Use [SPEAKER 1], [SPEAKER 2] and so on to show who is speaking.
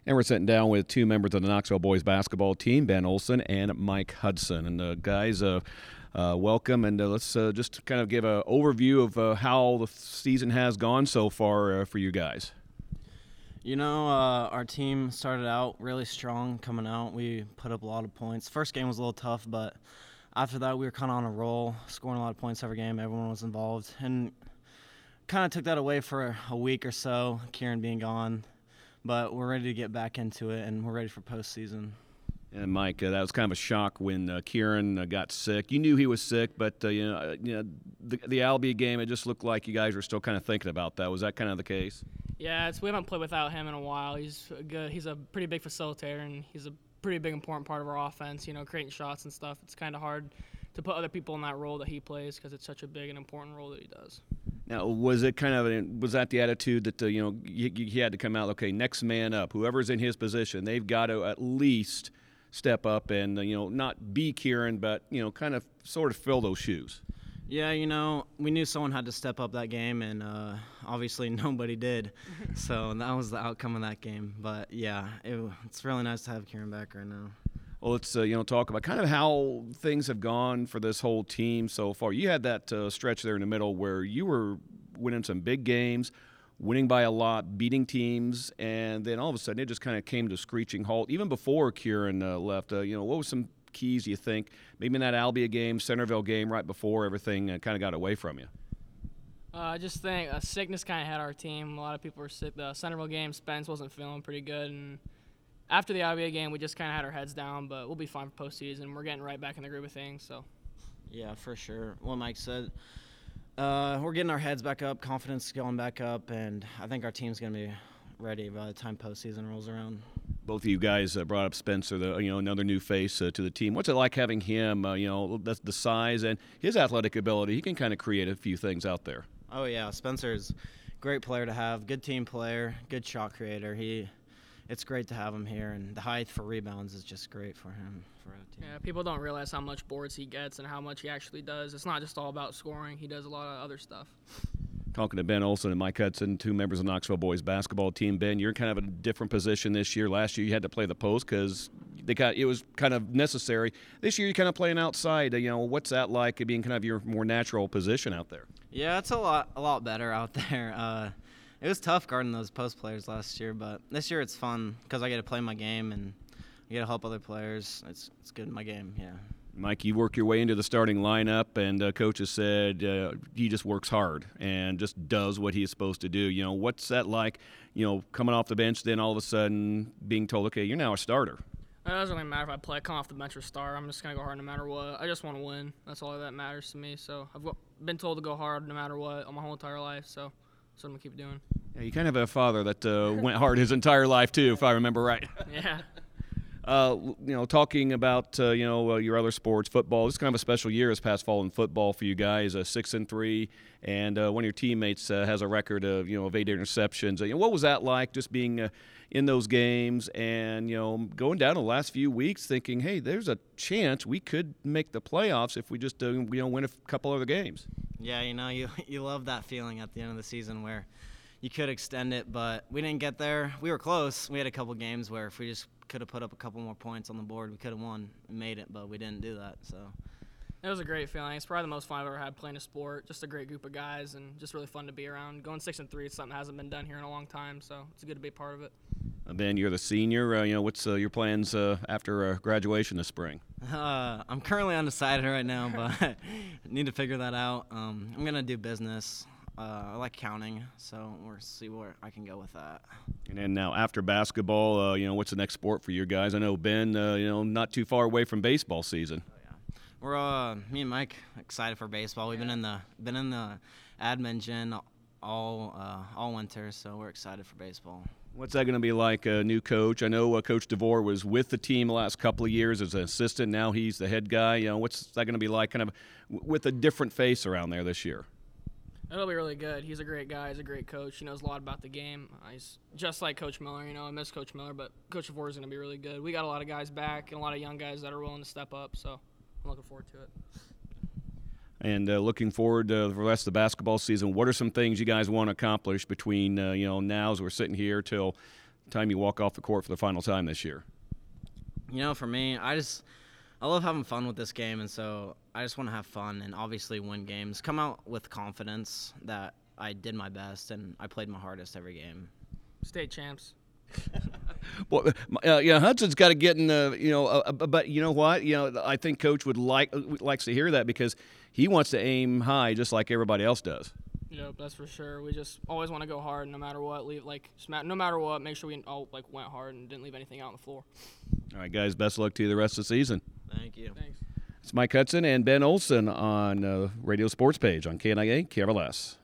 [SPEAKER 1] And we're sitting down with two members of the Knoxville boys basketball team, Ben Olson and Mike Hudson. And guys, welcome. And let's just kind of give an overview of how the season has gone so far for you guys.
[SPEAKER 2] You know, our team started out really strong coming out. We put up a lot of points. First game was a little tough, but after that we were kind of on a roll, scoring a lot of points every game. Everyone was involved. And kind of took that away for a week or so, Kieran being gone. But we're ready to get back into it, and we're ready for postseason.
[SPEAKER 1] And Mike, that was kind of a shock when Kieran got sick. You knew he was sick, but the Albia game, it just looked like you guys were still kind of thinking about that. Was that kind of the case?
[SPEAKER 3] Yeah, we haven't played without him in a while. He's good. He's a pretty big facilitator, and he's a pretty big important part of our offense. You know, creating shots and stuff. It's kind of hard to put other people in that role that he plays because it's such a big and important role that he does.
[SPEAKER 1] Now, was that the attitude that he had to come out? Okay, next man up. Whoever's in his position, they've got to at least step up and not be Kieran, but kind of sort of fill those shoes.
[SPEAKER 2] Yeah, we knew someone had to step up that game, and obviously nobody did. So that was the outcome of that game. But yeah, it's really nice to have Kieran back right now.
[SPEAKER 1] Well, let's talk about kind of how things have gone for this whole team so far. You had that stretch there in the middle where you were winning some big games, winning by a lot, beating teams, and then all of a sudden it just kind of came to a screeching halt. Even before Kieran left, what was some keys you think? Maybe in that Albia game, Centerville game, right before everything kind of got away from you.
[SPEAKER 3] I just think sickness kind of had our team. A lot of people were sick. The Centerville game, Spence wasn't feeling pretty good, and after the Albia game, we just kind of had our heads down, but we'll be fine for postseason. We're getting right back in the groove of things. So,
[SPEAKER 2] yeah, for sure. Well, Mike said, we're getting our heads back up, confidence going back up, and I think our team's going to be ready by the time postseason rolls around.
[SPEAKER 1] Both of you guys brought up Spencer, another new face to the team. What's it like having him? The size and his athletic ability. He can kind of create a few things out there.
[SPEAKER 2] Oh yeah, Spencer's a great player to have. Good team player, good shot creator. It's great to have him here, and the height for rebounds is just great for him, for our team.
[SPEAKER 3] Yeah, people don't realize how much boards he gets and how much he actually does. It's not just all about scoring. He does a lot of other stuff.
[SPEAKER 1] Talking to Ben Olson and Mike Hudson, two members of the Knoxville boys basketball team. Ben, you're kind of in a different position this year. Last year you had to play the post because it was kind of necessary. This year you're kind of playing outside. What's that like, being kind of your more natural position out there?
[SPEAKER 2] Yeah, it's a lot better out there. It was tough guarding those post players last year, but this year it's fun because I get to play my game and I get to help other players. It's good in my game, yeah.
[SPEAKER 1] Mike, you work your way into the starting lineup, and Coach has said he just works hard and just does what he's supposed to do. What's that like, coming off the bench, then all of a sudden being told, okay, you're now a starter?
[SPEAKER 3] It doesn't really matter if I come off the bench or start. I'm just going to go hard no matter what. I just want to win. That's all that matters to me. So I've been told to go hard no matter what my whole entire life, so that's what I'm going to keep doing.
[SPEAKER 1] Yeah, you kind of have a father that went hard his entire life, too, if I remember right.
[SPEAKER 3] Yeah.
[SPEAKER 1] Talking about your other sports, football. This is kind of a special year this past fall in football for you guys. 6-3, and one of your teammates has a record of 8 interceptions. What was that like, just being in those games and going down the last few weeks, thinking, hey, there's a chance we could make the playoffs if we just win a couple other games.
[SPEAKER 2] Yeah, you love that feeling at the end of the season where you could extend it, but we didn't get there. We were close. We had a couple games where if we just could have put up a couple more points on the board, we could have won and made it, but we didn't do that. So
[SPEAKER 3] it was a great feeling. It's probably the most fun I've ever had playing a sport. Just a great group of guys and just really fun to be around. Going 6-3 is something that hasn't been done here in a long time, so it's good to be a part of it.
[SPEAKER 1] Ben, you're the senior. What's your plans after graduation this spring?
[SPEAKER 2] I'm currently undecided right now, but need to figure that out. I'm going to do business. I like counting, so we'll see where I can go with that.
[SPEAKER 1] And then now after basketball, what's the next sport for you guys? I know Ben, not too far away from baseball season.
[SPEAKER 2] Oh, yeah. We're me and Mike excited for baseball. We've been in the admin gym all winter, so we're excited for baseball.
[SPEAKER 1] What's that going to be like, a new coach? I know Coach DeVore was with the team the last couple of years as an assistant. Now he's the head guy. What's that going to be like, kind of with a different face around there this year?
[SPEAKER 3] It'll be really good. He's a great guy. He's a great coach. He knows a lot about the game. He's just like Coach Miller. I miss Coach Miller, but Coach DeVore is going to be really good. We got a lot of guys back and a lot of young guys that are willing to step up, so I'm looking forward to it.
[SPEAKER 1] And looking forward to the rest of the basketball season, what are some things you guys want to accomplish between now as we're sitting here till time you walk off the court for the final time this year?
[SPEAKER 2] You know, for me, I love having fun with this game, and so I just want to have fun and obviously win games. Come out with confidence that I did my best and I played my hardest every game.
[SPEAKER 3] State champs.
[SPEAKER 1] Well, Hudson's got to get in the, but you know what? I think Coach likes to hear that because he wants to aim high just like everybody else does.
[SPEAKER 3] Yep, that's for sure. We just always want to go hard no matter what. No matter what, make sure we all went hard and didn't leave anything out on the floor.
[SPEAKER 1] All right, guys, best of luck to you the rest of the season.
[SPEAKER 2] Thank you.
[SPEAKER 3] Thanks.
[SPEAKER 1] It's Mike Hudson and Ben Olson on Radio Sports Page on KNIA KRLS.